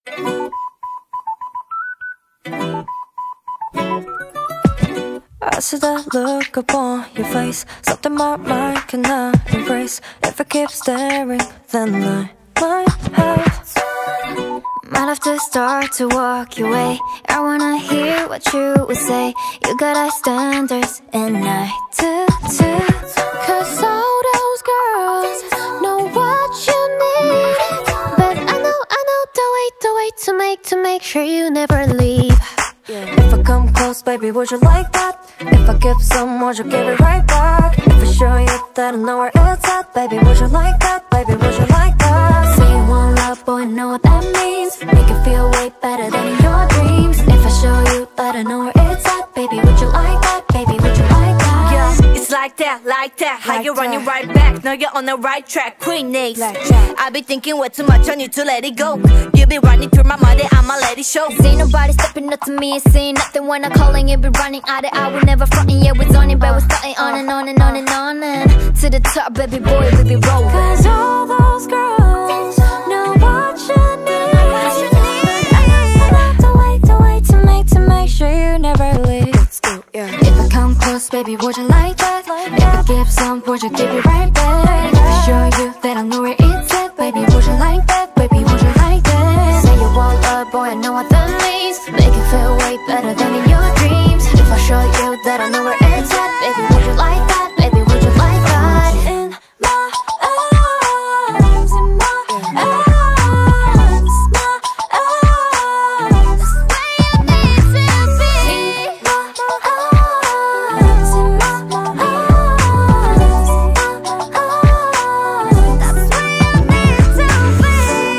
I see that look upon your face, something my mind cannot embrace. If I keep staring, then I might have to start to walk your way. I wanna hear what you would say. You got high standards and I do too. Cause all those girls know what you need, but I know the way to make sure you never leave. If I come close, baby, would you like that? If I give some, would you give it right back? If I show you that I know where it's at, baby, would you like that? Baby, would you like that? Say you want love, boy, I know what that means. Make it feel way better than in your dreams. If I show you that I know where it's at, baby, would you like that? Baby, would you like that? Yeah, it's like that, how you running right back. Know you're on the right track, Queen Ace. I be thinking way too much on you to let it go. You be running through my mind, I'ma let it show. See nobody stepping up to me and saying nothing when I'm calling. You be running out of I will never frontin', yeah, we're on it, but we're starting on and on and on and on and to the top, baby boy, we be rolling. Cause all those girls know what you need. I know the way to make sure you never leave. If I come close, baby, would you like that? If I give some, would you give it right back? If I show you that I know where it's at, baby, would you like that? Baby, would you like that? Say you want love, boy, I know what that means. Make it feel way better than in your dreams. If I show you that I know where it's at, baby, would you like that? Baby, would you like that? In my arms, in my arms, my arms. That's where you need to be. In my arms, in my arms, That's where you need to be.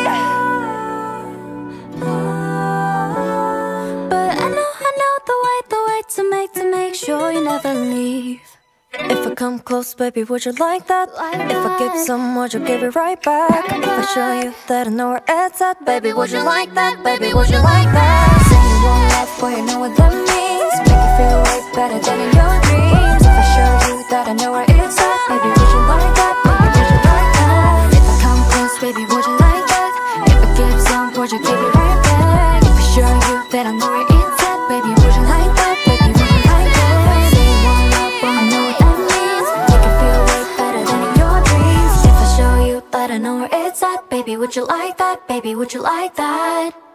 But I know the way to make sure you never leave. If I come close, baby, would you like that? If I give some, would you give it right back? If I show you that I know where it's at, baby, would you like that? Baby, would you like that? Say you want love, boy, you know what that means. Make it feel way better than in your dreams. If I show you that I know where it's at, baby, would you like that? Baby, would you like that? If I come close, baby, would you like that? If I give some, would you give it right back? If I show you that I know where it's at, baby, would you like that? Baby, would you like that? Say you want love, boy, I know what that means. Make it feel way better than in your dreams. If I show you that I know where it's at, baby, would you like that? Baby, would you like that?